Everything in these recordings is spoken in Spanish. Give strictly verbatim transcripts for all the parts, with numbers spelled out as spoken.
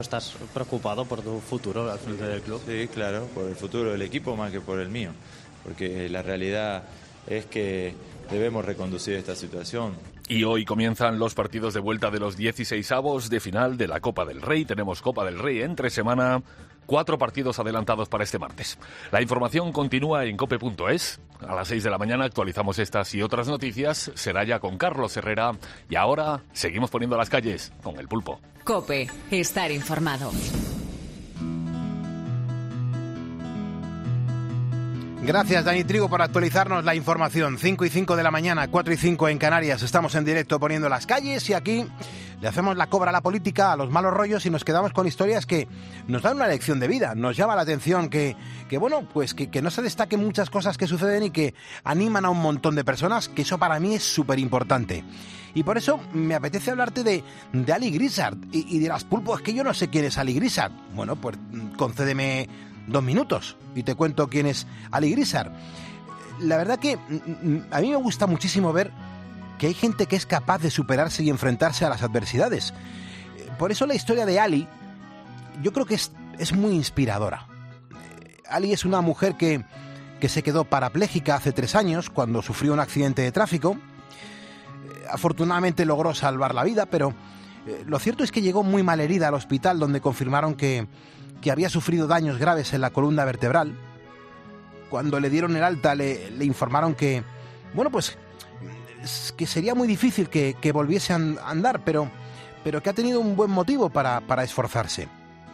¿Estás preocupado por tu futuro al frente del club? Sí, claro, por el futuro del equipo más que por el mío, porque la realidad es que debemos reconducir esta situación. Y hoy comienzan los partidos de vuelta de los dieciseisavos de final de la Copa del Rey. Tenemos Copa del Rey entre semana, cuatro partidos adelantados para este martes. La información continúa en cope punto es. A las seis de la mañana actualizamos estas y otras noticias. Será ya con Carlos Herrera. Y ahora seguimos poniendo las calles con el Pulpo. COPE, estar informado. Gracias, Dani Trigo, por actualizarnos la información. cinco y cinco de la mañana, cuatro y cinco en Canarias. Estamos en directo poniendo las calles y aquí le hacemos la cobra a la política, a los malos rollos, y nos quedamos con historias que nos dan una lección de vida. Nos llama la atención que, que bueno, pues que, que no se destaquen muchas cosas que suceden y que animan a un montón de personas, que eso para mí es súper importante. Y por eso me apetece hablarte de, de Ali Grizzard. Y, y dirás, Pulpo, es que yo no sé quién es Ali Grizzard. Bueno, pues concédeme dos minutos y te cuento quién es Ali Grizzard. La verdad que a mí me gusta muchísimo ver que hay gente que es capaz de superarse y enfrentarse a las adversidades. Por eso la historia de Ali yo creo que es, es muy inspiradora. Ali es una mujer que, que se quedó parapléjica hace tres años cuando sufrió un accidente de tráfico. Afortunadamente logró salvar la vida, pero lo cierto es que llegó muy malherida al hospital, donde confirmaron que que había sufrido daños graves en la columna vertebral. Cuando le dieron el alta le, le informaron que, bueno, pues que sería muy difícil que, que volviese a andar, pero, pero que ha tenido un buen motivo para, para esforzarse.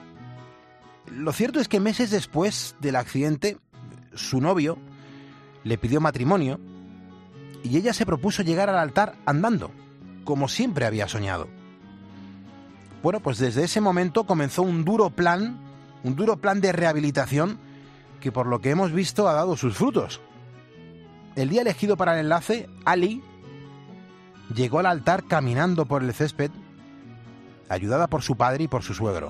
Lo cierto es que meses después del accidente, su novio le pidió matrimonio y ella se propuso llegar al altar andando, como siempre había soñado. Bueno, pues desde ese momento comenzó un duro plan Un duro plan de rehabilitación que, por lo que hemos visto, ha dado sus frutos. El día elegido para el enlace, Ali llegó al altar caminando por el césped, ayudada por su padre y por su suegro.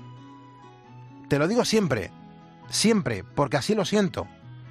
Te lo digo siempre, siempre, porque así lo siento.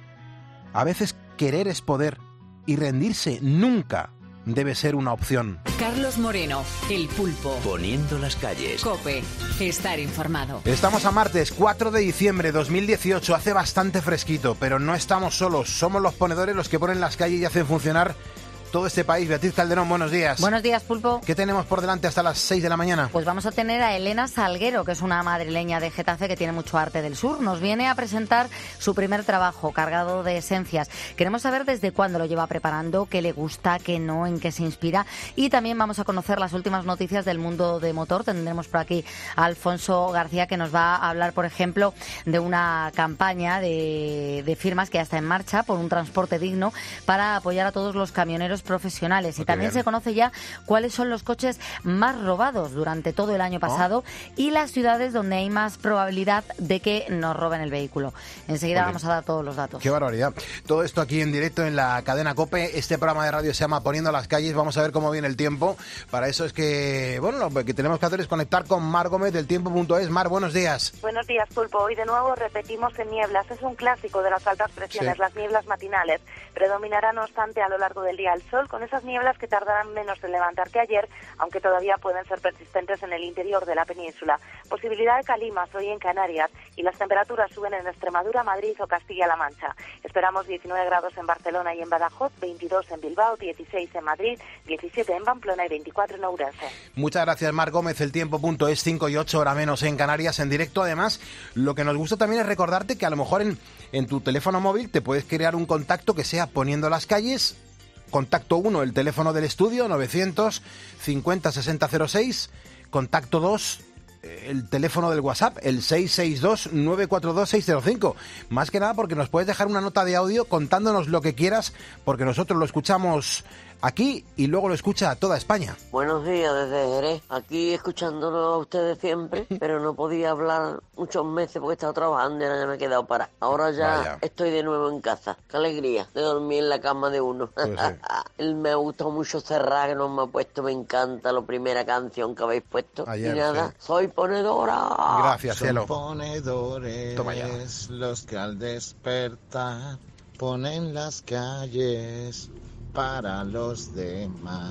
A veces querer es poder y rendirse nunca debe ser una opción. Carlos Moreno, el Pulpo. Poniendo las calles. COPE, estar informado. Estamos a martes cuatro de diciembre de dos mil dieciocho. Hace bastante fresquito, pero no estamos solos. Somos los ponedores los que ponen las calles y hacen funcionar todo este país. Beatriz Calderón, buenos días. Buenos días, Pulpo. ¿Qué tenemos por delante hasta las seis de la mañana? Pues vamos a tener a Elena Salguero, que es una madrileña de Getafe que tiene mucho arte del sur. Nos viene a presentar su primer trabajo, cargado de esencias. Queremos saber desde cuándo lo lleva preparando, qué le gusta, qué no, en qué se inspira. Y también vamos a conocer las últimas noticias del mundo de motor. Tendremos por aquí a Alfonso García, que nos va a hablar, por ejemplo, de una campaña de, de firmas que ya está en marcha por un transporte digno para apoyar a todos los camioneros profesionales. Y también se conoce ya cuáles son los coches más robados durante todo el año pasado oh. y las ciudades donde hay más probabilidad de que nos roben el vehículo. Enseguida vamos a dar todos los datos. Qué barbaridad. Todo esto aquí en directo en la cadena COPE. Este programa de radio se llama Poniendo las calles. Vamos a ver cómo viene el tiempo. Para eso es que, bueno, lo que tenemos que hacer es conectar con Mar Gómez del tiempo punto es. Mar, buenos días. Buenos días, Pulpo. Hoy de nuevo repetimos en nieblas. Es un clásico de las altas presiones, sí. Las nieblas matinales. Predominará, no obstante, a lo largo del día el sol, con esas nieblas que tardarán menos en levantar que ayer, aunque todavía pueden ser persistentes en el interior de la península. Posibilidad de calimas hoy en Canarias y las temperaturas suben en Extremadura, Madrid o Castilla-La Mancha. Esperamos diecinueve grados en Barcelona y en Badajoz, veintidós en Bilbao, dieciséis en Madrid, diecisiete en Pamplona y veinticuatro en Ourense. Muchas gracias, Mar Gómez. El tiempo punto es, cinco y ocho hora menos en Canarias en directo. Además, lo que nos gusta también es recordarte que a lo mejor en, en tu teléfono móvil te puedes crear un contacto que sea Poniendo las calles. Contacto uno, el teléfono del estudio, novecientos cincuenta sesenta cero seis. Contacto dos, el teléfono del WhatsApp, el seis seis dos nueve cuatro dos seis cero cinco. Más que nada porque nos puedes dejar una nota de audio contándonos lo que quieras, porque nosotros lo escuchamos aquí y luego lo escucha toda España. Buenos días desde Jerez, aquí escuchándolo a ustedes siempre, pero no podía hablar muchos meses porque he estado trabajando y ahora ya me he quedado parada. Ahora ya Vaya. estoy de nuevo en casa. Qué alegría de dormir en la cama de uno. Pues sí. Me ha gustado mucho Serrat, que nos me ha puesto, me encanta la primera canción que habéis puesto. Ayer, y nada, sí. soy ponedora. Gracias, cielo. Son ponedores Toma ya. los que al despertar ponen las calles para los demás.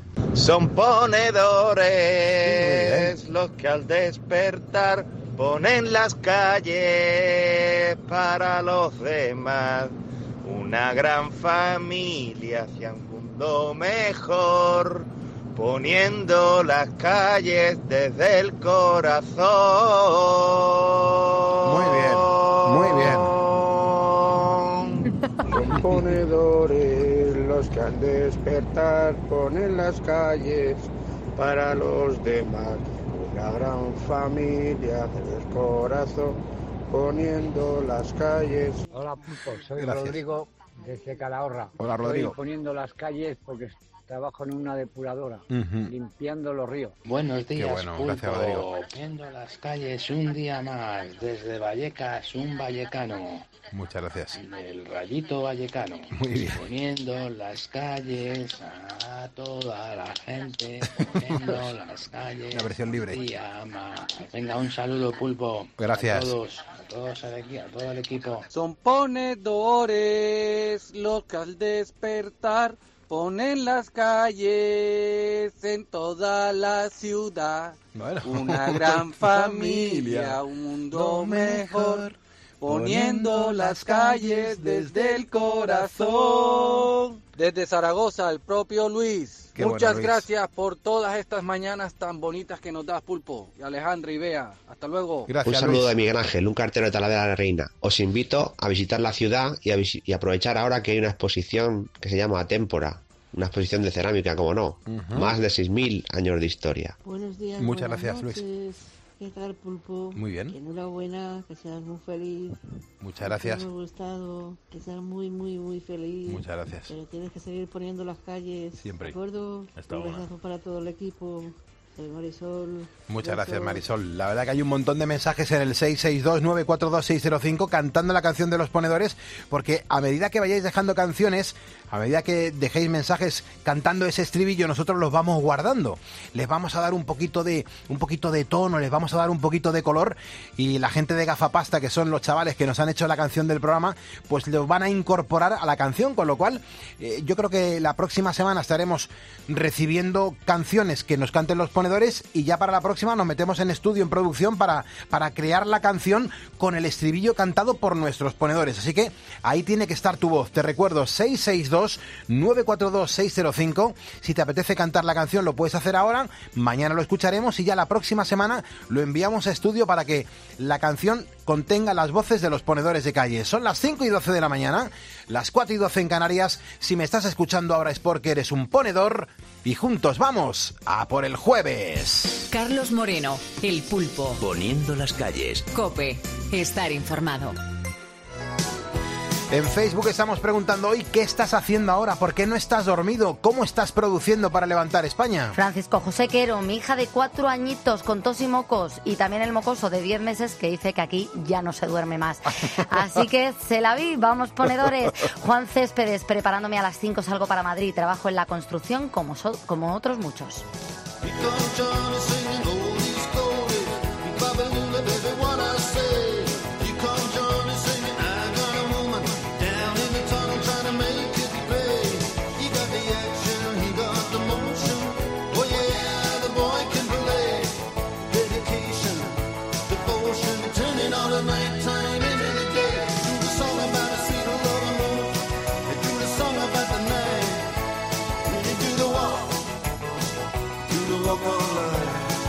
Son ponedores los que al despertar ponen las calles para los demás. Una gran familia hacia un mundo mejor, poniendo las calles desde el corazón. Muy bien, muy bien. Son ponedores los que al despertar ponen las calles para los demás. Una gran familia desde el corazón, poniendo las calles. Hola, Pulpo, soy Gracias. Rodrigo desde Calahorra. Hola, Rodrigo. Estoy poniendo las calles porque trabajo en una depuradora, Uh-huh. limpiando los ríos. Buenos días, Qué bueno, Pulpo. gracias, Rodrigo. Viendo las calles un día más, desde Vallecas, un vallecano. Muchas gracias. El rayito vallecano. Muy bien. Poniendo las calles a toda la gente, poniendo las calles. La versión libre. Un día más. Venga, un saludo, Pulpo. Gracias. A todos, a todos, al equi- a todo el equipo. Son ponedores los que al despertar ponen las calles en toda la ciudad. Bueno. Una gran familia, un mundo mejor, poniendo las calles desde el corazón. Desde Zaragoza, el propio Luis. Qué Muchas bueno, Luis. gracias por todas estas mañanas tan bonitas que nos das, Pulpo. Y Alejandra y Bea, hasta luego. Gracias, Un saludo Luis. de Miguel Ángel, un cartero de Talavera de la Reina. Os invito a visitar la ciudad y, a visi- y aprovechar ahora que hay una exposición que se llama Atémpora, una exposición de cerámica, como no. Ujú. Más de seis mil años de historia. Buenos días. Muchas buenas gracias, Luis. noches. ¿Qué tal, Pulpo? Muy bien. Enhorabuena, que seas muy feliz. Muchas gracias. Me ha gustado, que seas muy, muy, muy feliz. Muchas gracias. Pero tienes que seguir poniendo las calles. Siempre. ¿De acuerdo? Está Un bueno. besazo para todo el equipo. Soy Marisol. Muchas gracias, Besos. Marisol. La verdad que hay un montón de mensajes en el seis seis dos, nueve cuatro dos, seis cero cinco cantando la canción de los ponedores, porque a medida que vayáis dejando canciones, a medida que dejéis mensajes cantando ese estribillo, nosotros los vamos guardando. Les vamos a dar un poquito de un poquito de tono, les vamos a dar un poquito de color, y la gente de Gafapasta, que son los chavales que nos han hecho la canción del programa, pues los van a incorporar a la canción, con lo cual eh, yo creo que la próxima semana estaremos recibiendo canciones que nos canten los ponedores, y ya para la próxima nos metemos en estudio, en producción, para, para crear la canción con el estribillo cantado por nuestros ponedores. Así que ahí tiene que estar tu voz. Te recuerdo, seis seis dos, nueve cuatro dos, seis cero cinco. Si te apetece cantar la canción, lo puedes hacer ahora. Mañana lo escucharemos y ya la próxima semana lo enviamos a estudio para que la canción contenga las voces de los ponedores de calle. Son las cinco y doce de la mañana, las cuatro y doce en Canarias. Si me estás escuchando ahora es porque eres un ponedor, y juntos vamos a por el jueves. Carlos Moreno, El Pulpo. Poniendo las calles. COPE. Estar informado. En Facebook estamos preguntando hoy qué estás haciendo ahora, por qué no estás dormido, cómo estás produciendo para levantar España. Francisco José Quero, mi hija de cuatro añitos con tos y mocos, y también el mocoso de diez meses que dice que aquí ya no se duerme más. Así que se la vi, vamos ponedores. Juan Céspedes, preparándome a las cinco salgo para Madrid, trabajo en la construcción como, so- como otros muchos. walk on life.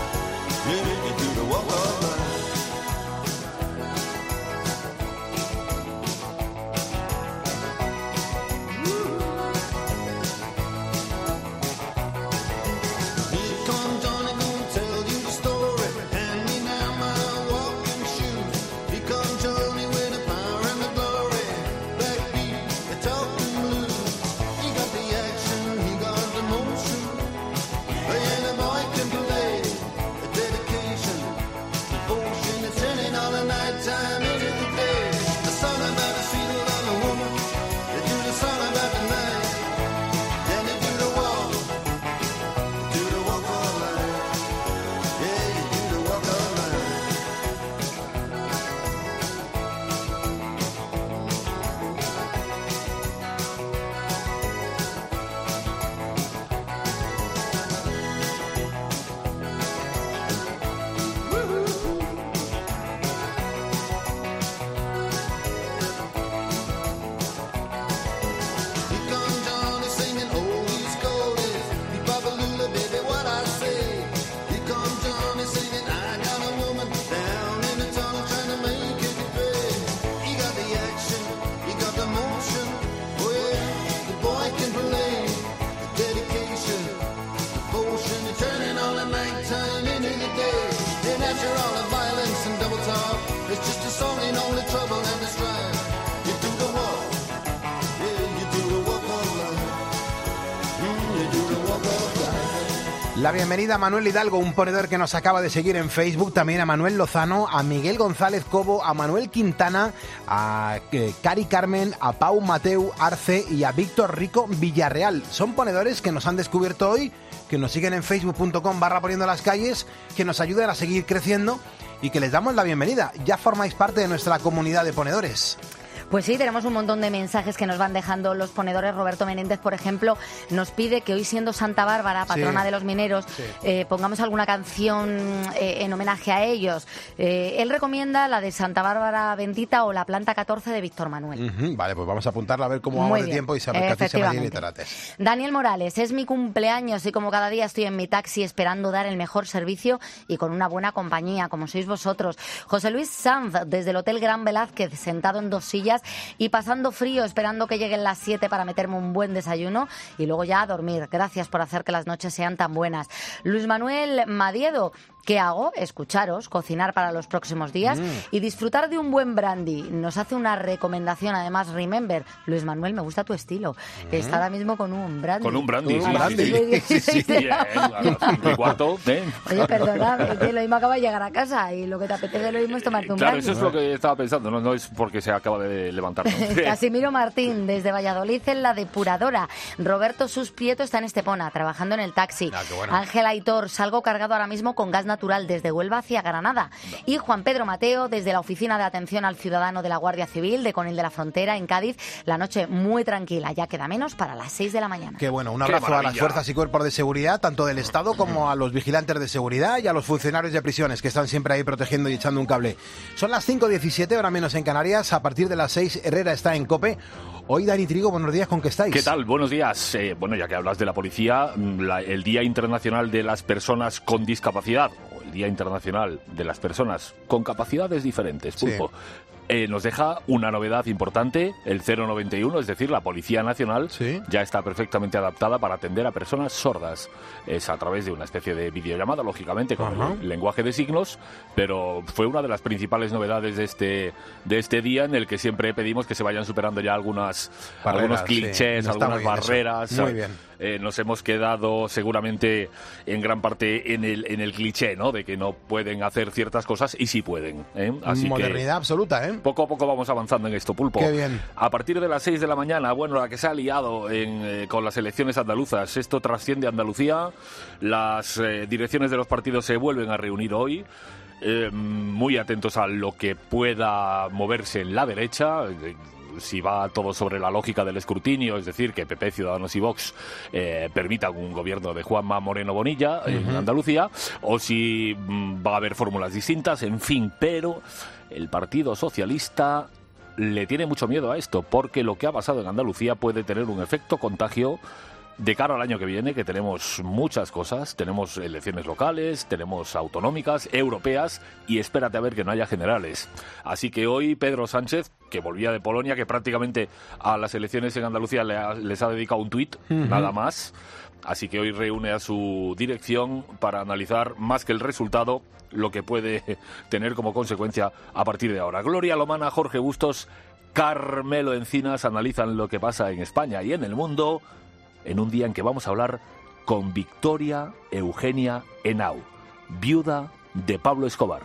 La bienvenida a Manuel Hidalgo, un ponedor que nos acaba de seguir en Facebook, también a Manuel Lozano, a Miguel González Cobo, a Manuel Quintana, a eh, Cari Carmen, a Pau Mateu Arce y a Víctor Rico Villarreal. Son ponedores que nos han descubierto hoy, que nos siguen en facebook punto com barra poniendo las calles, que nos ayudan a seguir creciendo y que les damos la bienvenida. Ya formáis parte de nuestra comunidad de ponedores. Pues sí, tenemos un montón de mensajes que nos van dejando los ponedores. Roberto Menéndez, por ejemplo, nos pide que hoy, siendo Santa Bárbara, patrona sí. de los mineros, sí. eh, pongamos alguna canción eh, en homenaje a ellos. Eh, él recomienda la de Santa Bárbara Bendita o La Planta catorce de Víctor Manuel. Uh-huh. Vale, pues vamos a apuntarla a ver cómo vamos de tiempo y saber que a ti se me y tarates. Daniel Morales, es mi cumpleaños y como cada día estoy en mi taxi esperando dar el mejor servicio y con una buena compañía, como sois vosotros. José Luis Sanz, desde el Hotel Gran Velázquez, sentado en dos sillas y pasando frío, esperando que lleguen las siete para meterme un buen desayuno y luego ya a dormir. Gracias por hacer que las noches sean tan buenas. Luis Manuel Madiedo, ¿qué hago? Escucharos, cocinar para los próximos días mm. y disfrutar de un buen brandy. Nos hace una recomendación, además, remember. Luis Manuel, me gusta tu estilo. Mm. Está ahora mismo con un brandy. Con un brandy, un sí, brandy. sí, sí, sí, sí. Bien, a las cinco y cuarto. ¿eh? Oye, perdona, que lo mismo acaba de llegar a casa y lo que te apetece lo mismo es tomarte un claro, brandy. Claro, eso es lo que estaba pensando, no, no es porque se acaba de levantar. ¿no? Casimiro Martín, desde Valladolid, en La Depuradora. Roberto Susprieto está en Estepona, trabajando en el taxi. Ah, bueno. Ángel Aitor, salgo cargado ahora mismo con gas natural desde Huelva hacia Granada. No. Y Juan Pedro Mateo, desde la Oficina de Atención al Ciudadano de la Guardia Civil de Conil de la Frontera, en Cádiz. La noche muy tranquila, ya queda menos para las seis de la mañana. Qué bueno, un abrazo a las fuerzas y cuerpos de seguridad, tanto del Estado como a los vigilantes de seguridad y a los funcionarios de prisiones que están siempre ahí protegiendo y echando un cable. Son las cinco diecisiete, hora menos en Canarias. A partir de las seis, Herrera está en COPE. Hoy, Dani Trigo, buenos días, ¿con qué estáis? ¿Qué tal? Buenos días. Eh, bueno, ya que hablas de la policía, la, el Día Internacional de las Personas con Discapacidad, o el Día Internacional de las Personas con Capacidades Diferentes, Pulpo, sí. Eh, nos deja una novedad importante, el cero noventa y uno, es decir, la Policía Nacional ¿Sí? ya está perfectamente adaptada para atender a personas sordas. Es a través de una especie de videollamada, lógicamente, con uh-huh. el lenguaje de signos, pero fue una de las principales novedades de este, de este día, en el que siempre pedimos que se vayan superando ya algunas, barreras, algunos clichés, sí. algunas muy barreras. Muy bien. Eh, nos hemos quedado seguramente en gran parte en el, en el cliché, ¿no? De que no pueden hacer ciertas cosas y sí pueden. ¿eh? Así Modernidad que absoluta, ¿eh? Poco a poco vamos avanzando en esto, Pulpo. Qué bien. A partir de las seis de la mañana, bueno, la que se ha liado en, eh, con las elecciones andaluzas, esto trasciende a Andalucía, las eh, direcciones de los partidos se vuelven a reunir hoy. Eh, muy atentos a lo que pueda moverse en la derecha, eh, si va todo sobre la lógica del escrutinio, es decir, que P P, Ciudadanos y Vox eh, permitan un gobierno de Juanma Moreno Bonilla uh-huh. en Andalucía, o si mm, va a haber fórmulas distintas, en fin, pero el Partido Socialista le tiene mucho miedo a esto, porque lo que ha pasado en Andalucía puede tener un efecto contagio de cara al año que viene, que tenemos muchas cosas, tenemos elecciones locales, tenemos autonómicas, europeas, y espérate a ver que no haya generales. Así que hoy Pedro Sánchez, que volvía de Polonia, que prácticamente a las elecciones en Andalucía le ha, les ha dedicado un tuit, uh-huh. nada más, así que hoy reúne a su dirección para analizar, más que el resultado, lo que puede tener como consecuencia a partir de ahora. Gloria Lomana, Jorge Bustos, Carmelo Encinas analizan lo que pasa en España y en el mundo, en un día en que vamos a hablar con Victoria Eugenia Henao, viuda de Pablo Escobar,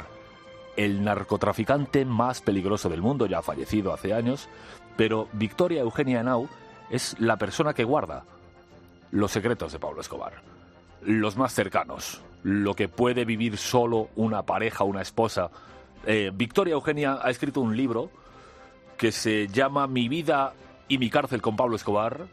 el narcotraficante más peligroso del mundo, ya fallecido hace años, pero Victoria Eugenia Henao es la persona que guarda los secretos de Pablo Escobar, los más cercanos, lo que puede vivir solo una pareja, una esposa. Eh, Victoria Eugenia ha escrito un libro que se llama Mi vida y mi cárcel con Pablo Escobar,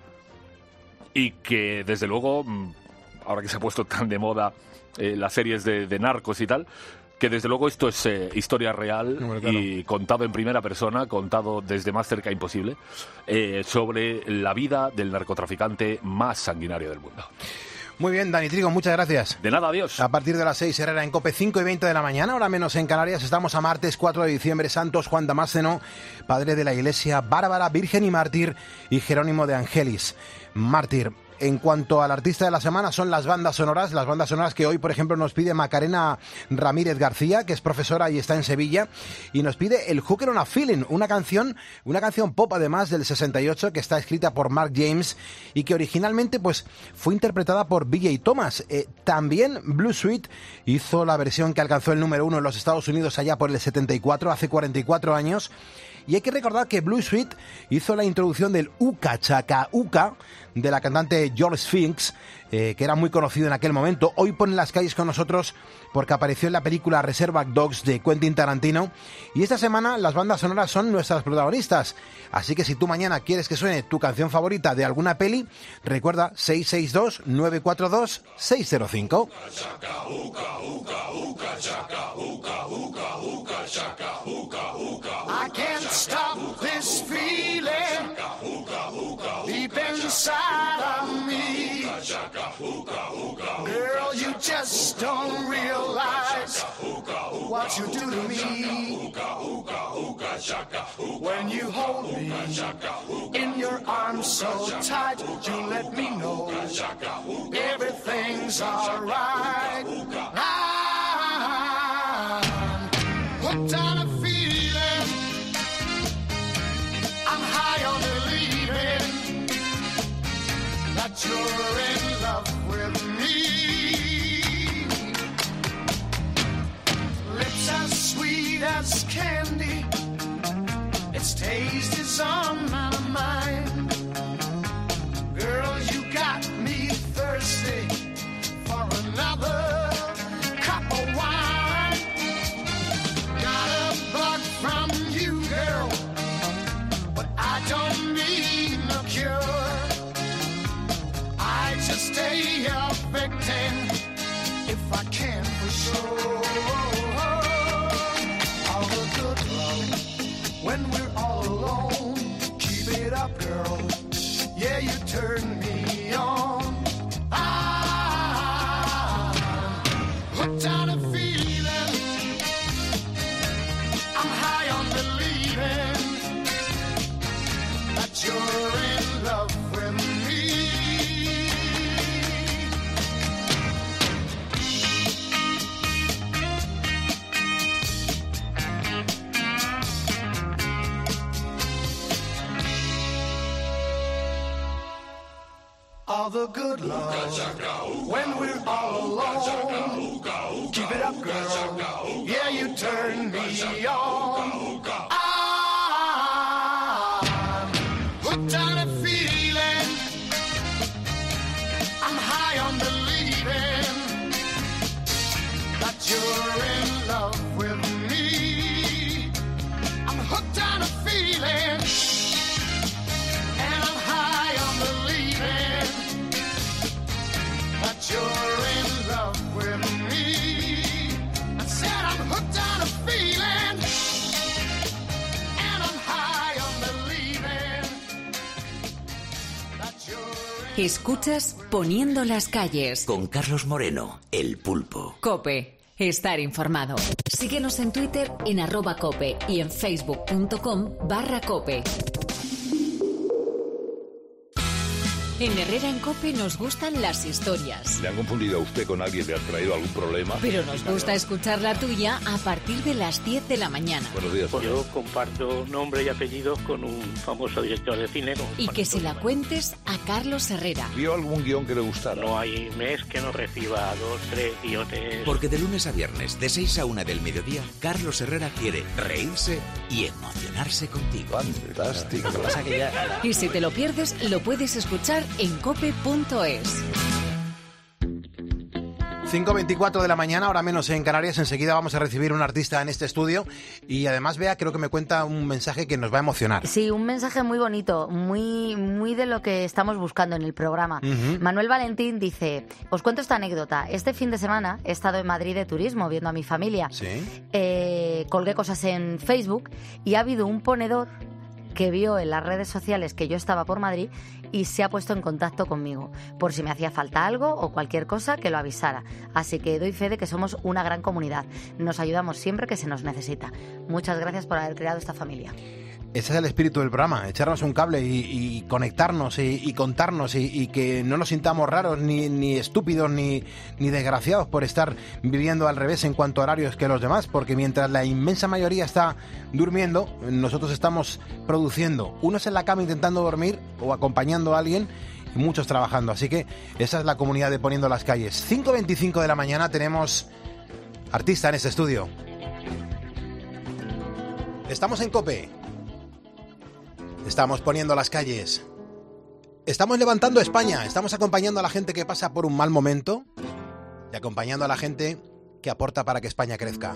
y que, desde luego, ahora que se ha puesto tan de moda eh, las series de, de narcos y tal, que desde luego esto es eh, historia real, no, claro. y contado en primera persona, contado desde más cerca imposible, eh, sobre la vida del narcotraficante más sanguinario del mundo. Muy bien, Dani Trigo, muchas gracias. De nada, adiós. A partir de las seis, Herrera en COPE, cinco y veinte de la mañana, ahora menos en Canarias. Estamos a martes cuatro de diciembre. Santos Juan Damasceno, padre de la Iglesia Bárbara, Virgen y Mártir, y Jerónimo de Angelis, mártir. En cuanto al artista de la semana, son las bandas sonoras, las bandas sonoras que hoy, por ejemplo, nos pide Macarena Ramírez García, que es profesora y está en Sevilla, y nos pide el Hooker on a Feeling, una canción, una canción pop además del sesenta y ocho que está escrita por Mark James y que originalmente pues fue interpretada por B J Thomas. Eh, también Blue Sweet hizo la versión que alcanzó el número uno en los Estados Unidos allá por el setenta y cuatro, hace cuarenta y cuatro años. Y hay que recordar que Blue Sweet hizo la introducción del Uka Chaka Uka de la cantante George Sphinx, eh, que era muy conocido en aquel momento. Hoy pone en las calles con nosotros porque apareció en la película Reservoir Dogs de Quentin Tarantino. Y esta semana las bandas sonoras son nuestras protagonistas. Así que si tú mañana quieres que suene tu canción favorita de alguna peli, recuerda seis seis dos, nueve cuatro dos, seis cero cinco. I can't stop this feeling deep inside of me. Girl, you just don't realize what you do to me. When you hold me in your arms so tight, you let me know everything's alright. I'm hooked on a feeling, I'm high on believing that you're in love with me. Lips as sweet as candy, its taste is on my mind. Girl, you got me thirsty for another cup of wine. Got a bug from you, girl, but I don't need no cure. I just stay a victim if I can for sure. All the good love when we're all alone. Keep it up, girl. Yeah, you turn me on. I'm hooked on a feeling, I'm high on believing that you're in love with me. All the good love when we're all alone. Keep it up, girl. Yeah, you turn me on. I'm hooked on a feeling, I'm high on believing that you're in love with me. I'm hooked on a feeling, and I'm high on believing that you're in love with me. I said I'm hooked on a feeling, and I'm high on believing that you're in. Escuchas Poniendo las calles con Carlos Moreno, el Pulpo. COPE. Estar informado. Síguenos en Twitter en arroba cope y en facebook.com barra cope. En Herrera en COPE nos gustan las historias. ¿Le han confundido a usted con alguien? ¿Le han traído algún problema? Pero nos gusta escuchar la tuya a partir de las diez de la mañana. Buenos días. Pues yo comparto nombre y apellidos con un famoso director de cine. Y que se la cuentes a Carlos Herrera. ¿Vio algún guión que le gustara? No hay mes que no reciba dos, tres guiones. Porque de lunes a viernes, de seis a una del mediodía, Carlos Herrera quiere reírse y emocionarse contigo. Fantástico. Y si te lo pierdes, lo puedes escuchar en cope punto es. cinco veinticuatro de la mañana, ahora menos en Canarias. Enseguida vamos a recibir un artista en este estudio y además, Bea, creo que me cuenta un mensaje que nos va a emocionar. Sí, un mensaje muy bonito, muy, muy de lo que estamos buscando en el programa. Uh-huh. Manuel Valentín dice: os cuento esta anécdota. Este fin de semana he estado en Madrid de turismo viendo a mi familia. ¿Sí? Eh, colgué cosas en Facebook y ha habido un ponedor que vio en las redes sociales que yo estaba por Madrid y se ha puesto en contacto conmigo por si me hacía falta algo o cualquier cosa, que lo avisara. Así que doy fe de que somos una gran comunidad. Nos ayudamos siempre que se nos necesita. Muchas gracias por haber creado esta familia. Ese es el espíritu del programa, echarnos un cable y, y conectarnos y, y contarnos y, y que no nos sintamos raros, ni, ni estúpidos, ni, ni desgraciados por estar viviendo al revés en cuanto a horarios que los demás, porque mientras la inmensa mayoría está durmiendo, nosotros estamos produciendo, unos en la cama intentando dormir o acompañando a alguien, y muchos trabajando, así que esa es la comunidad de Poniendo las Calles. cinco veinticinco de la mañana tenemos artista en este estudio. Estamos en COPE. Estamos poniendo las calles. Estamos levantando España. Estamos acompañando a la gente que pasa por un mal momento y acompañando a la gente que aporta para que España crezca.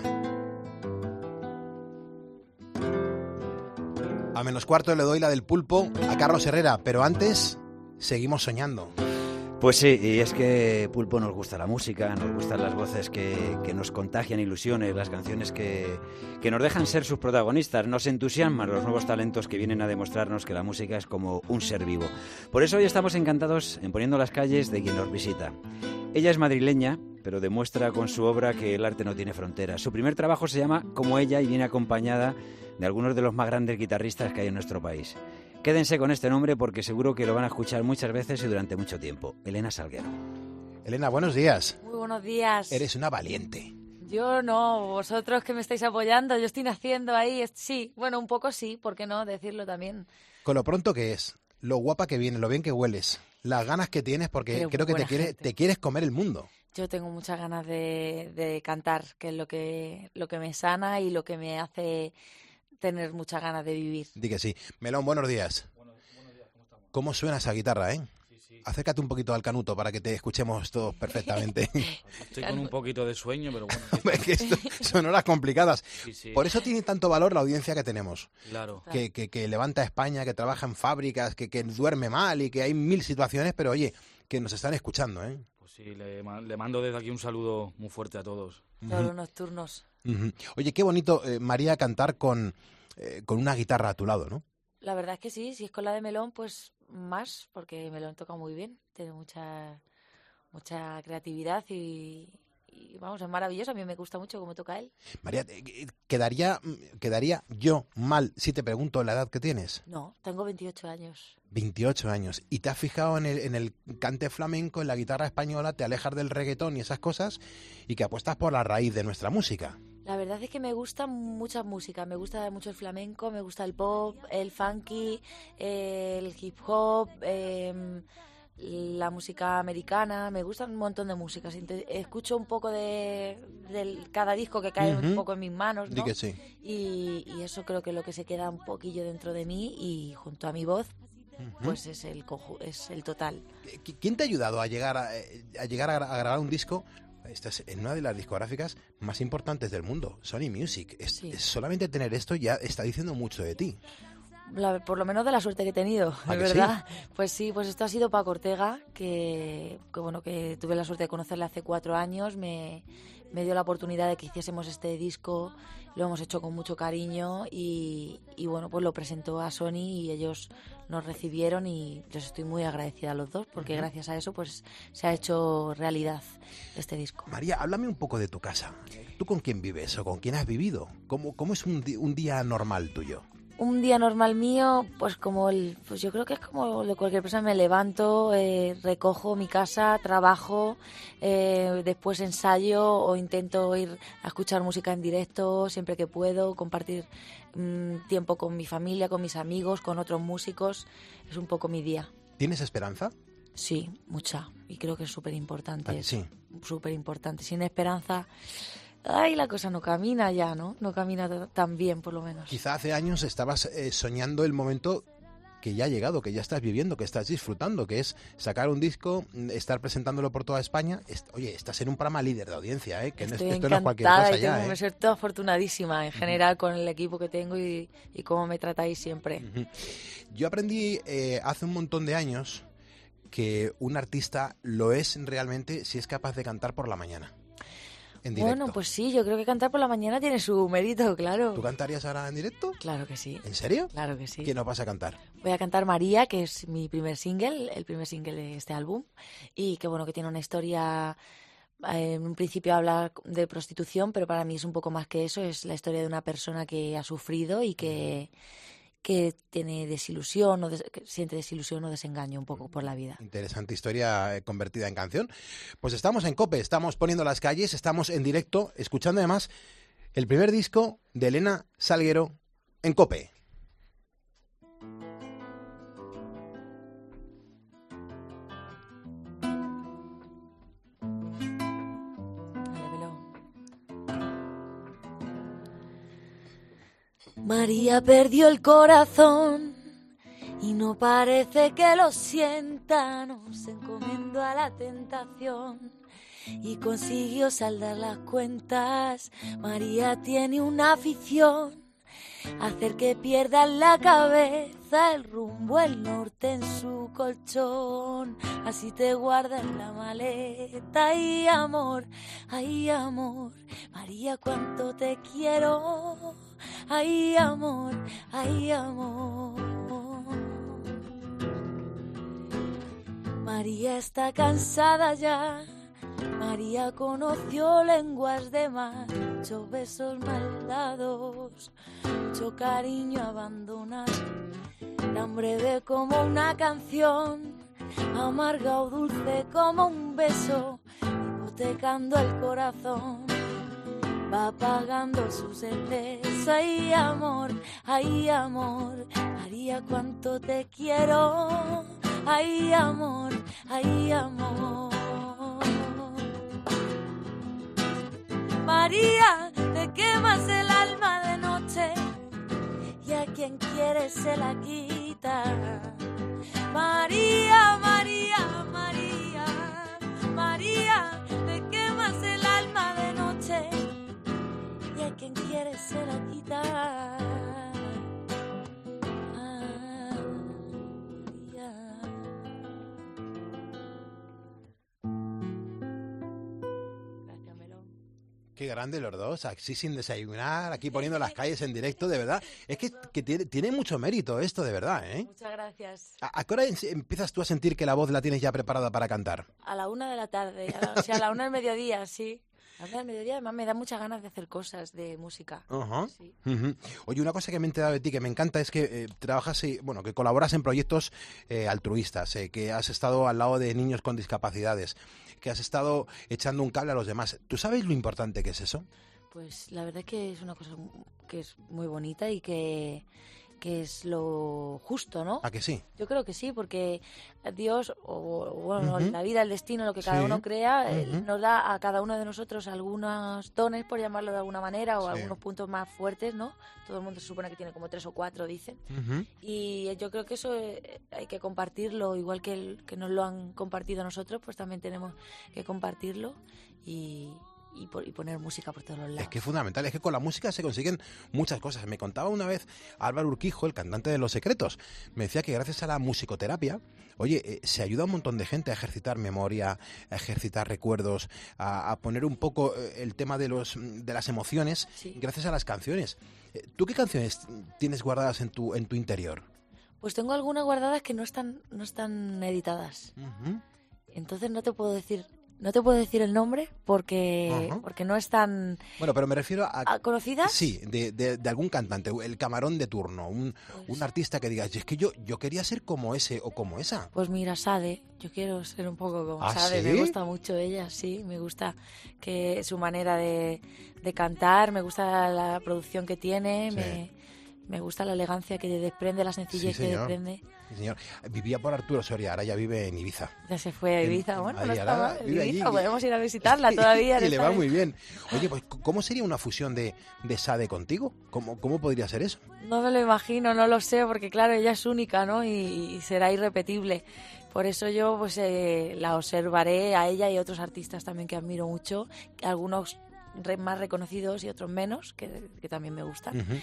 A menos cuarto le doy la del pulpo a Carlos Herrera, pero antes seguimos soñando. Pues sí, y es que Pulpo nos gusta la música, nos gustan las voces que, que nos contagian ilusiones, las canciones que, que nos dejan ser sus protagonistas, nos entusiasman los nuevos talentos que vienen a demostrarnos que la música es como un ser vivo. Por eso hoy estamos encantados en Poniendo las Calles de quien nos visita. Ella es madrileña, pero demuestra con su obra que el arte no tiene fronteras. Su primer trabajo se llama Como ella y viene acompañada de algunos de los más grandes guitarristas que hay en nuestro país. Quédense con este nombre porque seguro que lo van a escuchar muchas veces y durante mucho tiempo. Elena Salguero. Elena, buenos días. Muy buenos días. Eres una valiente. Yo no, vosotros que me estáis apoyando, yo estoy naciendo ahí. Sí, bueno, un poco sí, ¿por qué no decirlo también? Con lo pronto que es, lo guapa que viene, lo bien que hueles, las ganas que tienes, porque Pero creo que te, quiere, te quieres comer el mundo. Yo tengo muchas ganas de, de cantar, que es lo que, lo que me sana y lo que me hace tener muchas ganas de vivir. Di que sí. Melón, buenos días. Buenos, buenos días, ¿cómo estamos? ¿Cómo suena esa guitarra, eh? Sí, sí. Acércate un poquito al canuto para que te escuchemos todos perfectamente. Estoy con un poquito de sueño, pero bueno. Es que esto son horas complicadas. Sí, sí. Por eso tiene tanto valor la audiencia que tenemos. Claro. Que, que, que levanta España, que trabaja en fábricas, que, que duerme mal y que hay mil situaciones, pero oye, que nos están escuchando, ¿eh? Pues sí, le, le mando desde aquí un saludo muy fuerte a todos. Todos los nocturnos. Uh-huh. Oye, qué bonito, eh, María, cantar con... Eh, con una guitarra a tu lado, ¿no? La verdad es que sí, si es con la de Melón, pues más, porque Melón toca muy bien, tiene mucha mucha creatividad y, y vamos, es maravilloso, a mí me gusta mucho cómo toca él. María, ¿quedaría, ¿quedaría yo mal si te pregunto la edad que tienes? No, tengo veintiocho años. veintiocho años. ¿Y te has fijado en el, en el cante flamenco, en la guitarra española, te alejas del reggaetón y esas cosas y que apuestas por la raíz de nuestra música? La verdad es que me gusta mucha música, me gusta mucho el flamenco, me gusta el pop, el funky, eh, el hip hop, eh, la música americana, me gustan un montón de músicas. Escucho un poco de, de cada disco que cae uh-huh. un poco en mis manos, ¿no? Di que sí. Y, y eso creo que es lo que se queda un poquillo dentro de mí y junto a mi voz, uh-huh. pues es el coju- es el total. ¿Quién te ha ayudado a llegar a, a llegar a grabar un disco? Esta es en una de las discográficas más importantes del mundo, Sony Music. Es, sí. es solamente tener esto ya está diciendo mucho de ti. La, por lo menos de la suerte que he tenido, ¿es verdad? Sí? Pues sí, pues esto ha sido Paco Ortega, que, que bueno, que tuve la suerte de conocerle hace cuatro años, me, me dio la oportunidad de que hiciésemos este disco, lo hemos hecho con mucho cariño y, y bueno, pues lo presentó a Sony y ellos nos recibieron y les estoy muy agradecida a los dos porque uh-huh. gracias a eso pues se ha hecho realidad este disco. María, háblame un poco de tu casa. ¿Tú con quién vives o con quién has vivido? ¿Cómo, cómo es un, un día normal tuyo? Un día normal mío, pues como el, pues yo creo que es como de cualquier persona, me levanto, eh, recojo mi casa, trabajo, eh, después ensayo o intento ir a escuchar música en directo siempre que puedo, compartir mmm, tiempo con mi familia, con mis amigos, con otros músicos, es un poco mi día. ¿Tienes esperanza? Sí, mucha, y creo que es súper importante. Sí. Súper importante, sin esperanza... Ay, la cosa no camina ya, ¿no? No camina tan bien, por lo menos. Quizá hace años estabas eh, soñando el momento que ya ha llegado, que ya estás viviendo, que estás disfrutando, que es sacar un disco, estar presentándolo por toda España. Est- Oye, estás en un programa líder de audiencia, ¿eh? Que Estoy no, esto encantada no es cualquier cosa y ya, tengo, ¿eh? me siento afortunadísima en general uh-huh. con el equipo que tengo y, y cómo me tratáis siempre. Uh-huh. Yo aprendí eh, hace un montón de años que un artista lo es realmente si es capaz de cantar por la mañana. Bueno, pues sí, yo creo que cantar por la mañana tiene su mérito, claro. ¿Tú cantarías ahora en directo? Claro que sí. ¿En serio? Claro que sí. ¿Qué nos vas a cantar? Voy a cantar María, que es mi primer single, el primer single de este álbum, y que bueno, que tiene una historia, eh, en un principio habla de prostitución, pero para mí es un poco más que eso, es la historia de una persona que ha sufrido y que, que tiene desilusión o des- que siente desilusión o desengaño un poco por la vida. Interesante historia eh, convertida en canción. Pues estamos en COPE, estamos poniendo las calles, estamos en directo, escuchando además el primer disco de Elena Salguero en COPE. María perdió el corazón y no parece que lo sienta, no se encomendó a la tentación y consiguió saldar las cuentas. María tiene una afición, hacer que pierdan la cabeza, el rumbo, el norte en su colchón, así te guarda en la maleta. Ay, amor, ay, amor, María, cuánto te quiero. Ay, amor, ay, amor. María está cansada ya, María conoció lenguas de mar, muchos besos mal dados, mucho cariño abandonado, tan breve como una canción, amarga o dulce como un beso, hipotecando el corazón, va apagando su certeza. Ay, amor, ay, amor, María, cuánto te quiero. Ay, amor, ay, amor. María, te quemas el alma de noche y a quien quieres se la quita. María, María, María, María, te quemas el alma de noche y a quien quieres se la quita. Qué grande los dos, así sin desayunar, aquí poniendo las calles en directo, de verdad. Es que, que tiene, tiene mucho mérito esto, de verdad, ¿eh? Muchas gracias. ¿A, a qué hora empiezas tú a sentir que la voz la tienes ya preparada para cantar? A la una de la tarde, a la, o sea, a la una del mediodía, sí. A la una del mediodía además me da muchas ganas de hacer cosas de música. Uh-huh. Sí. Uh-huh. Oye, una cosa que me he enterado de ti que me encanta es que eh, trabajas, y, bueno, que colaboras en proyectos eh, altruistas, eh, que has estado al lado de niños con discapacidades, que has estado echando un cable a los demás. ¿Tú sabes lo importante que es eso? Pues la verdad es que es una cosa que es muy bonita y que, que es lo justo, ¿no? ¿A que sí? Yo creo que sí, porque Dios, o bueno, Uh-huh. la vida, el destino, lo que cada Sí. uno crea, Uh-huh. eh, nos da a cada uno de nosotros algunos dones, por llamarlo de alguna manera, o Sí. algunos puntos más fuertes, ¿no? Todo el mundo se supone que tiene como tres o cuatro, dicen. Uh-huh. Y yo creo que eso eh, hay que compartirlo, igual que, el, que nos lo han compartido a nosotros, pues también tenemos que compartirlo y, y, por, y poner música por todos los lados. Es que es fundamental, es que con la música se consiguen muchas cosas. Me contaba una vez Álvaro Urquijo, el cantante de Los Secretos, me decía que gracias a la musicoterapia, oye, eh, se ayuda a un montón de gente a ejercitar memoria, a ejercitar recuerdos, a, a poner un poco eh, el tema de los de las emociones, Sí. gracias a las canciones. Eh, ¿Tú qué canciones tienes guardadas en tu en tu interior? Pues tengo algunas guardadas que no están, no están editadas. Uh-huh. Entonces no te puedo decir, no te puedo decir el nombre porque, Ajá. porque no están Bueno, pero me refiero a... ¿a- conocidas. Sí, de, de, de algún cantante, el camarón de turno, un, un artista que diga, es que yo, yo quería ser como ese o como esa. Pues mira, Sade, yo quiero ser un poco como ¿Ah, Sade, sí? me gusta mucho ella, sí, me gusta que su manera de, de cantar, me gusta la producción que tiene, Sí. me, me gusta la elegancia que desprende, la sencillez Sí, que señor. desprende. Sí, señor. Vivía por Arturo Soria, ahora ya vive en Ibiza. Ya se fue a En- Ibiza, en bueno, Madrid, no está ahora mal, vive allí. Ibiza, podemos ir a visitarla todavía. Y no le está va bien. muy bien. Oye, pues ¿cómo sería una fusión de, de Sade contigo? ¿Cómo, ¿Cómo podría ser eso? No me lo imagino, no lo sé, porque claro, ella es única, ¿no? Y, y será irrepetible. Por eso yo pues eh, la observaré a ella y a otros artistas también que admiro mucho, algunos re- más reconocidos y otros menos, que, que también me gustan. Ujú.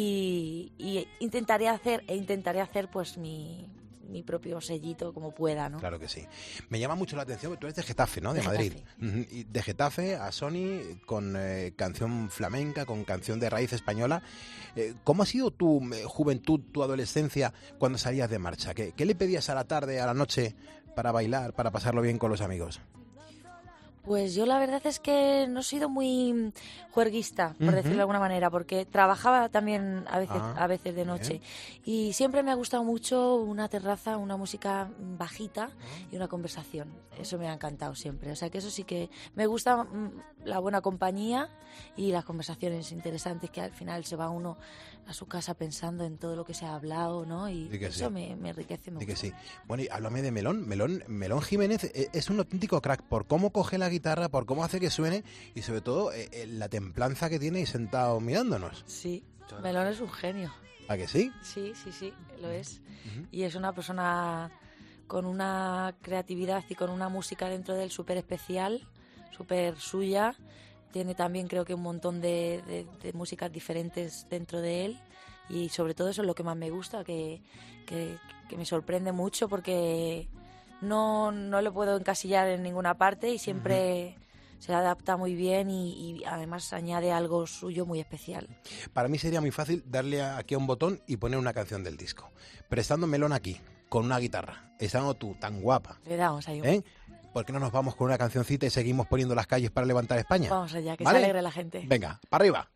y, y intentaré hacer, e intentaré hacer pues mi, mi propio sellito como pueda, ¿no? Claro que sí. Me llama mucho la atención que tú eres de Getafe, ¿no? De, De Madrid. Getafe. Ujú. Y de Getafe a Sony con eh, canción flamenca, con canción de raíz española. Eh, ¿Cómo ha sido tu eh, juventud, tu adolescencia cuando salías de marcha? ¿Qué, ¿Qué le pedías a la tarde, a la noche para bailar, para pasarlo bien con los amigos? Pues yo la verdad es que no he sido muy juerguista, por Ujú. decirlo de alguna manera, porque trabajaba también a veces, Ah, a veces de noche. Y siempre me ha gustado mucho una terraza, una música bajita y una conversación. Eso me ha encantado siempre. O sea que eso sí que me gusta, mm, la buena compañía y las conversaciones interesantes, que al final se va uno a su casa pensando en todo lo que se ha hablado, ¿no? Y Di que eso sí. me, me enriquece mucho. Di que sí. Bueno, y háblame de Melón. Melón, Melón Jiménez eh, es un auténtico crack por cómo coge la guitarra, por cómo hace que suene y sobre todo eh, eh, la templanza que tiene y sentado mirándonos. Sí, Melón es un genio. ¿A que sí? Sí, sí, sí, lo es. Y es una persona con una creatividad y con una música dentro de él súper especial, súper suya. Tiene también, creo que, un montón de, de, de músicas diferentes dentro de él. Y sobre todo eso es lo que más me gusta, que, que, que me sorprende mucho porque no, no lo puedo encasillar en ninguna parte y siempre se adapta muy bien y, y además añade algo suyo muy especial. Para mí sería muy fácil darle a- aquí a un botón y poner una canción del disco. Pero estando Melón aquí, con una guitarra, estando tú tan guapa, Le damos ahí un... ¿eh? ¿Por qué no nos vamos con una cancioncita y seguimos poniendo las calles para levantar España? Vamos allá, que ¿Vale? se alegre la gente. Venga, para arriba.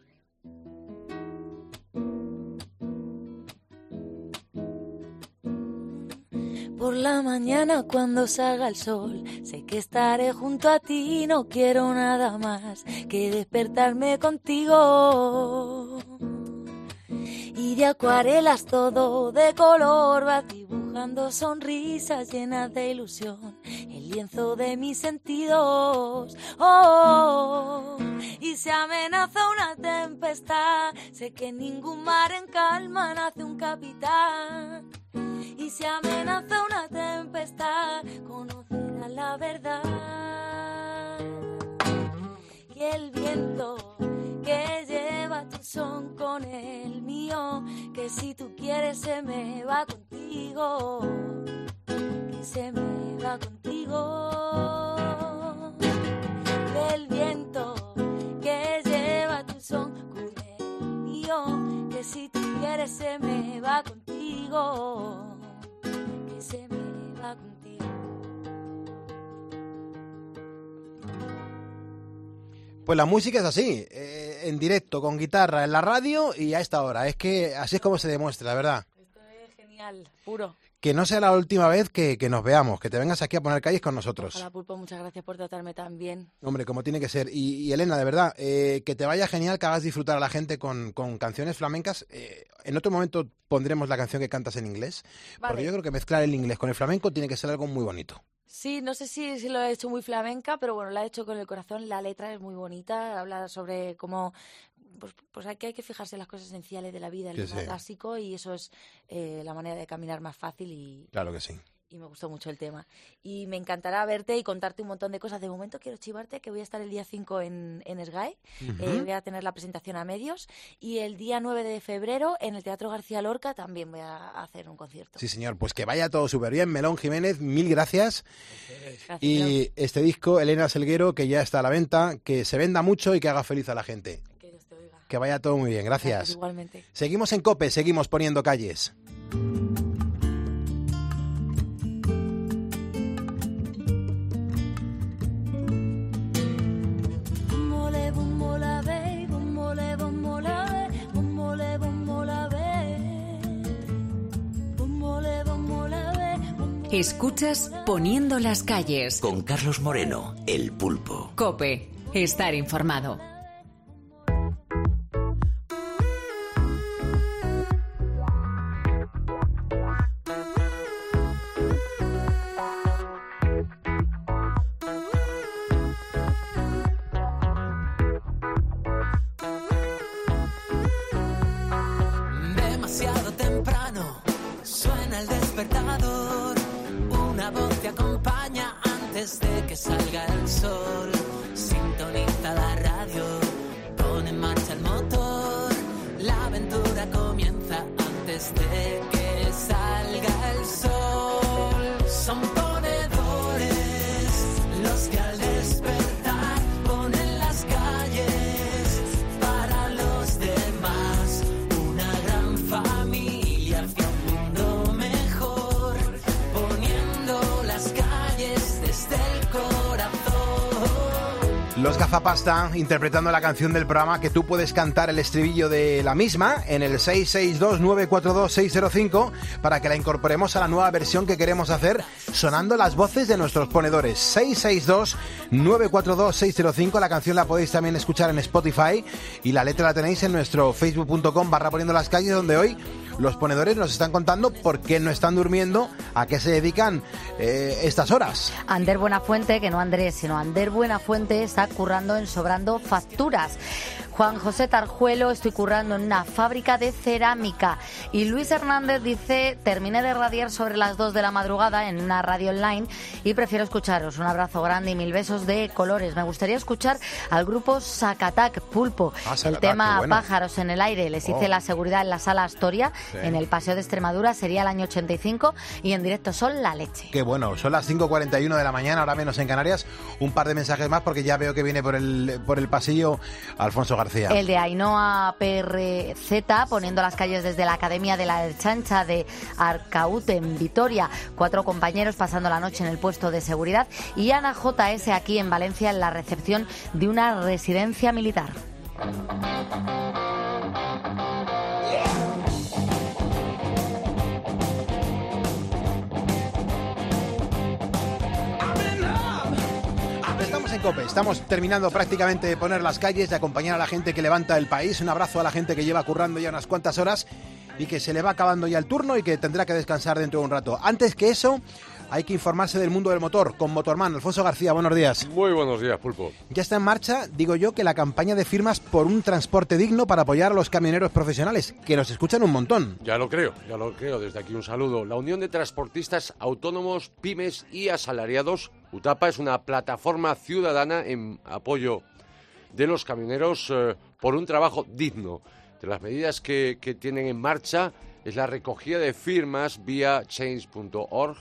Por la mañana cuando salga el sol, sé que estaré junto a ti, no quiero nada más que despertarme contigo. Y de acuarelas todo de color, vas dibujando sonrisas llenas de ilusión, el lienzo de mis sentidos. Oh, y se amenaza una tempestad, sé que en ningún mar en calma nace un capitán. Y si amenaza una tempestad, conocerás la verdad. Y el viento que lleva tu son con el mío, que si tú quieres se me va contigo, que se me va contigo. El viento que lleva tu son con el mío, que si tú quieres se me va contigo, que se me va contigo. Pues la música es así, eh, en directo, con guitarra, en la radio y a esta hora. Es que así es como se demuestra, la verdad. Esto es genial, puro. Que no sea la última vez que, que nos veamos, que te vengas aquí a poner calles con nosotros. Hola Pulpo, muchas gracias por tratarme tan bien. Hombre, como tiene que ser. Y, y Elena, de verdad, eh, que te vaya genial, que hagas disfrutar a la gente con, con canciones flamencas. Eh, en otro momento pondremos la canción que cantas en inglés, Vale. porque yo creo que mezclar el inglés con el flamenco tiene que ser algo muy bonito. Sí, no sé si, si lo he hecho muy flamenca, pero bueno, la he hecho con el corazón. La letra es muy bonita, habla sobre cómo pues, pues hay que hay que fijarse en las cosas esenciales de la vida, el Que lo sí. básico, y eso es eh, la manera de caminar más fácil y, Claro que sí. y me gustó mucho el tema. Y me encantará verte y contarte un montón de cosas. De momento quiero chivarte que voy a estar el día cinco en, en Sgay, Ujú. eh, voy a tener la presentación a medios, y el día nueve de febrero en el Teatro García Lorca también voy a hacer un concierto. Sí, señor. Pues que vaya todo súper bien. Melón Jiménez, mil gracias. Gracias, Y Melón. este disco, Elena Selguero, que ya está a la venta, que se venda mucho y que haga feliz a la gente. Que Dios te oiga. Que vaya todo muy bien. Gracias. Gracias, igualmente. Seguimos en COPE, seguimos poniendo calles. Bombole, bombola, ve, bombole, bombola, ve, bombole, bombola, ve. Bombole, bombola, ve, bombole. Escuchas Poniendo las calles. Con Carlos Moreno, el pulpo. Cope, estar informado. Demasiado temprano suena el despertador, una voz te acompaña antes de que salga el sol. Sintoniza la radio, pone en marcha el motor, la aventura comienza antes de que salga el sol. Son ponedores los que al despertar ponen las calles para los demás, una gran familia hacia un mundo mejor, poniendo las calles desde el corazón. Los Gafapasta interpretando la canción del programa, que tú puedes cantar el estribillo de la misma en el seis seis dos nueve cuatro dos seis cero cinco para que la incorporemos a la nueva versión que queremos hacer sonando las voces de nuestros ponedores. seis seis dos nueve cuatro dos seis cero cinco. La canción la podéis también escuchar en Spotify y la letra la tenéis en nuestro facebook punto com barra poniendo las calles, donde hoy los ponedores nos están contando por qué no están durmiendo, a qué se dedican eh, estas horas. Ander Buenafuente, que no Andrés, sino Ander Buenafuente, está currando en Sobrando Facturas. Juan José Tarjuelo, estoy currando en una fábrica de cerámica. Y Luis Hernández dice, terminé de radiar sobre las dos de la madrugada en una radio online y prefiero escucharos. Un abrazo grande y mil besos de colores. Me gustaría escuchar al grupo Sacatac, Pulpo. Ah, Sacatac, el tema bueno. Pájaros en el aire. Les hice Oh. la seguridad en la Sala Astoria, Sí. en el Paseo de Extremadura. Sería el año ochenta y cinco y en directo son la leche. Qué bueno, son las cinco cuarenta y uno de la mañana, ahora menos en Canarias. Un par de mensajes más porque ya veo que viene por el, por el pasillo Alfonso García. El de Ainhoa P R Z, poniendo las calles desde la Academia de la Chancha de Arcaute, en Vitoria. Cuatro compañeros pasando la noche en el puesto de seguridad. Y Ana J S aquí en Valencia, en la recepción de una residencia militar. Estamos en COPE, estamos terminando prácticamente de poner las calles, de acompañar a la gente que levanta el país. Un abrazo a la gente que lleva currando ya unas cuantas horas y que se le va acabando ya el turno y que tendrá que descansar dentro de un rato. Antes que eso, hay que informarse del mundo del motor con Motorman. Alfonso García, buenos días. Muy buenos días, Pulpo. Ya está en marcha, digo yo, que la campaña de firmas por un transporte digno para apoyar a los camioneros profesionales, que nos escuchan un montón. Ya lo creo, ya lo creo. Desde aquí un saludo. La Unión de Transportistas Autónomos, Pymes y Asalariados, UTAPA, es una plataforma ciudadana en apoyo de los camioneros eh, por un trabajo digno. De las medidas que, que tienen en marcha es la recogida de firmas vía change punto org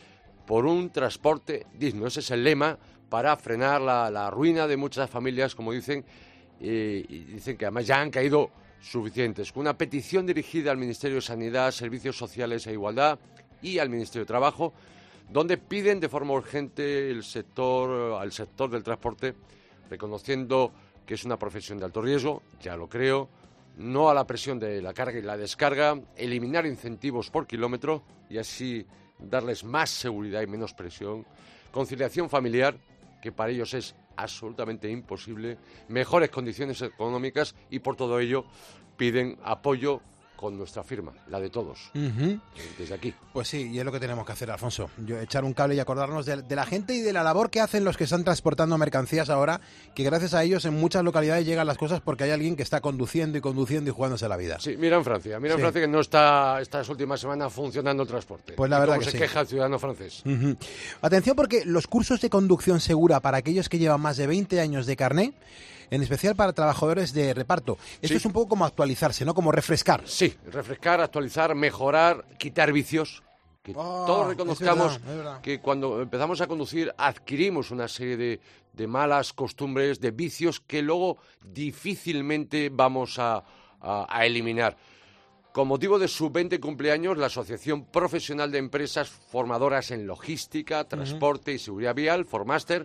por un transporte digno. Ese es el lema para frenar la, la ruina de muchas familias, como dicen, eh, y dicen que además ya han caído suficientes. Con una petición dirigida al Ministerio de Sanidad, Servicios Sociales e Igualdad y al Ministerio de Trabajo, donde piden de forma urgente el sector, al sector del transporte, reconociendo que es una profesión de alto riesgo, ya lo creo, no a la presión de la carga y la descarga, eliminar incentivos por kilómetro y así darles más seguridad y menos presión, conciliación familiar, que para ellos es absolutamente imposible, mejores condiciones económicas y por todo ello piden apoyo con nuestra firma, la de todos, Uh-huh. desde aquí. Pues sí, y es lo que tenemos que hacer, Alfonso. Yo, echar un cable y acordarnos de, de la gente y de la labor que hacen los que están transportando mercancías ahora, que gracias a ellos en muchas localidades llegan las cosas porque hay alguien que está conduciendo y conduciendo y jugándose la vida. Sí, mira en Francia, mira en Sí. Francia que no está estas últimas semanas funcionando el transporte. Pues la Y verdad cómo que se sí. queja el ciudadano francés. Ujú. Atención, porque los cursos de conducción segura para aquellos que llevan más de veinte años de carné, en especial para trabajadores de reparto. Esto Sí. es un poco como actualizarse, ¿no? Como refrescar. Sí, refrescar, actualizar, mejorar, quitar vicios. Que Oh, todos es reconozcamos verdad, es verdad. que cuando empezamos a conducir adquirimos una serie de, de malas costumbres, de vicios que luego difícilmente vamos a, a- a eliminar. Con motivo de su veinte cumpleaños, la Asociación Profesional de Empresas Formadoras en Logística, Transporte y Seguridad Vial, Formaster,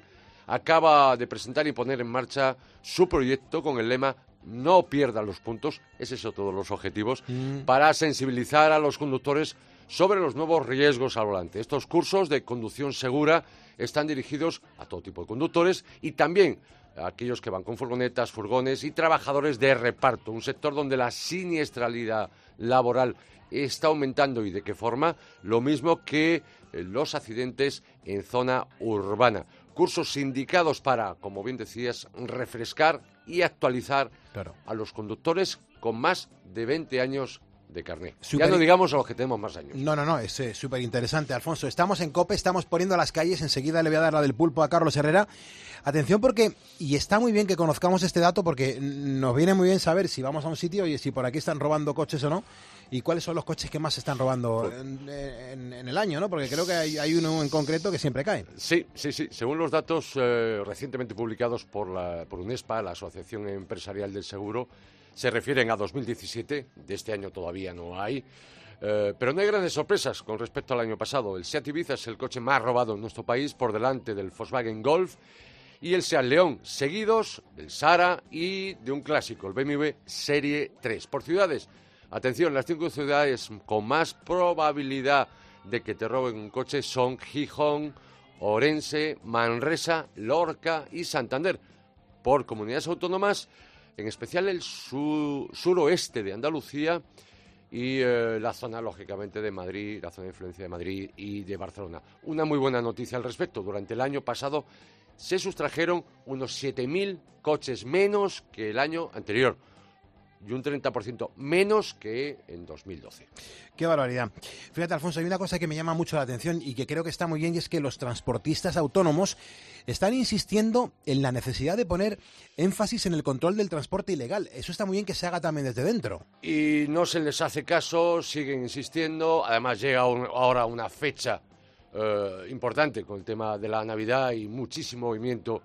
acaba de presentar y poner en marcha su proyecto con el lema "No pierda los puntos", ese es otro de los objetivos, Mm. para sensibilizar a los conductores sobre los nuevos riesgos al volante. Estos cursos de conducción segura están dirigidos a todo tipo de conductores y también a aquellos que van con furgonetas, furgones y trabajadores de reparto, un sector donde la siniestralidad laboral está aumentando. ¿Y de qué forma? Lo mismo que eh, los accidentes en zona urbana. Cursos indicados para, como bien decías, refrescar y actualizar Claro. a los conductores con más de veinte años de carné. Super- Ya no digamos a los que tenemos más años. No, no, no, es eh, súper interesante, Alfonso. Estamos en COPE, estamos poniendo las calles. Enseguida le voy a dar la del pulpo a Carlos Herrera. Atención porque, y está muy bien que conozcamos este dato porque nos viene muy bien saber si vamos a un sitio y si por aquí están robando coches o no, y cuáles son los coches que más se están robando en, en- en el año, ¿no? Porque creo que hay, hay uno en concreto que siempre cae. Sí, sí, sí. Según los datos eh, recientemente publicados por, la, por UNESPA, la Asociación Empresarial del Seguro, se refieren a dos mil diecisiete, de este año todavía no hay, eh, pero no hay grandes sorpresas con respecto al año pasado. El Seat Ibiza es el coche más robado en nuestro país, por delante del Volkswagen Golf, y el Seat León, seguidos del Sara y de un clásico, el B M W Serie tres. Por ciudades, atención, las cinco ciudades con más probabilidad de que te roben un coche son Gijón, Orense, Manresa, Lorca y Santander. Por comunidades autónomas, en especial el sur, suroeste de Andalucía y eh, la zona, lógicamente, de Madrid, la zona de influencia de Madrid y de Barcelona. Una muy buena noticia al respecto. Durante el año pasado se sustrajeron unos siete mil coches menos que el año anterior y un treinta por ciento menos que en dos mil doce. Qué barbaridad. Fíjate, Alfonso, hay una cosa que me llama mucho la atención y que creo que está muy bien, y es que los transportistas autónomos están insistiendo en la necesidad de poner énfasis en el control del transporte ilegal. Eso está muy bien que se haga también desde dentro. Y no se les hace caso, siguen insistiendo. Además llega un, ahora una fecha eh, importante con el tema de la Navidad y muchísimo movimiento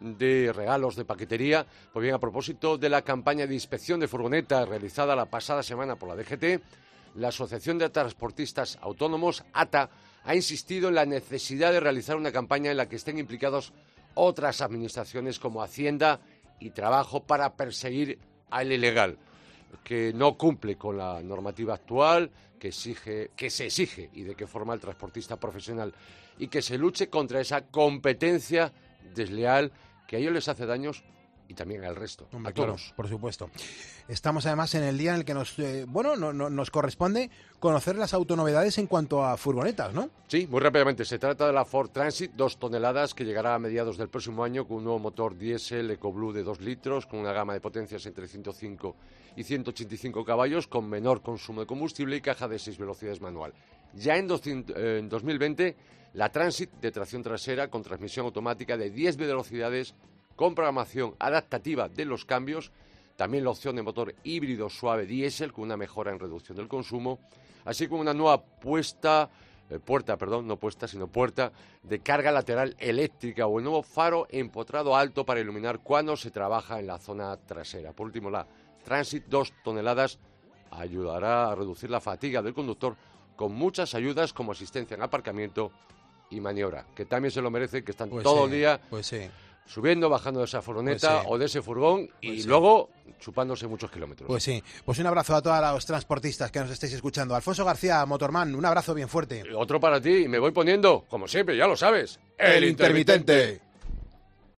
de regalos de paquetería. Pues bien, a propósito de la campaña de inspección de furgonetas realizada la pasada semana por la D G T, la Asociación de Transportistas Autónomos, A T A, ha insistido en la necesidad de realizar una campaña en la que estén implicados otras administraciones como Hacienda y Trabajo para perseguir al ilegal, que no cumple con la normativa actual, que exige, que se exige y de qué forma el transportista profesional, y que se luche contra esa competencia desleal que a ellos les hace daños y también al resto, Hombre, a claro, todos. por supuesto. Estamos además en el día en el que nos, eh, bueno, no, no, nos corresponde conocer las autonovedades en cuanto a furgonetas, ¿no? Sí, muy rápidamente. Se trata de la Ford Transit, dos toneladas, que llegará a mediados del próximo año con un nuevo motor diésel EcoBlue de dos litros, con una gama de potencias entre ciento cinco y ciento ochenta y cinco caballos, con menor consumo de combustible y caja de seis velocidades manual. Ya en, doscientos, eh, en dos mil veinte, la Transit de tracción trasera con transmisión automática de diez velocidades, con programación adaptativa de los cambios, también la opción de motor híbrido suave diésel con una mejora en reducción del consumo, así como una nueva puesta, eh, puerta, perdón, no puesta, sino puerta de carga lateral eléctrica o el nuevo faro empotrado alto para iluminar cuando se trabaja en la zona trasera. Por último, la Transit dos toneladas ayudará a reducir la fatiga del conductor con muchas ayudas como asistencia en aparcamiento y maniobra, que también se lo merecen, que están Pues todo sí, el día pues sí. subiendo, bajando de esa furgoneta Pues sí. o de ese furgón y Pues sí. luego chupándose muchos kilómetros. Pues sí, pues un abrazo a todos los transportistas que nos estáis escuchando. Alfonso García, Motorman, un abrazo bien fuerte. Otro para ti y me voy poniendo, como siempre, ya lo sabes, El intermitente.